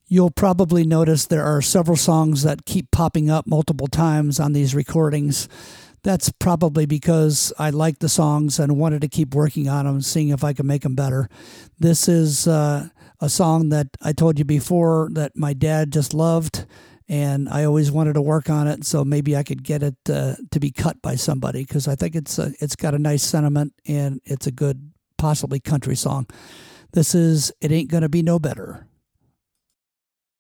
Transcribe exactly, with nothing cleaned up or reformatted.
You'll probably notice there are several songs that keep popping up multiple times on these recordings. That's probably because I like the songs and wanted to keep working on them, seeing if I can make them better. This is uh, a song that I told you before that my dad just loved, and I always wanted to work on it, so maybe I could get it uh, to be cut by somebody, because I think it's a, it's got a nice sentiment, and it's a good, possibly country song. This is It Ain't Gonna Be No Better.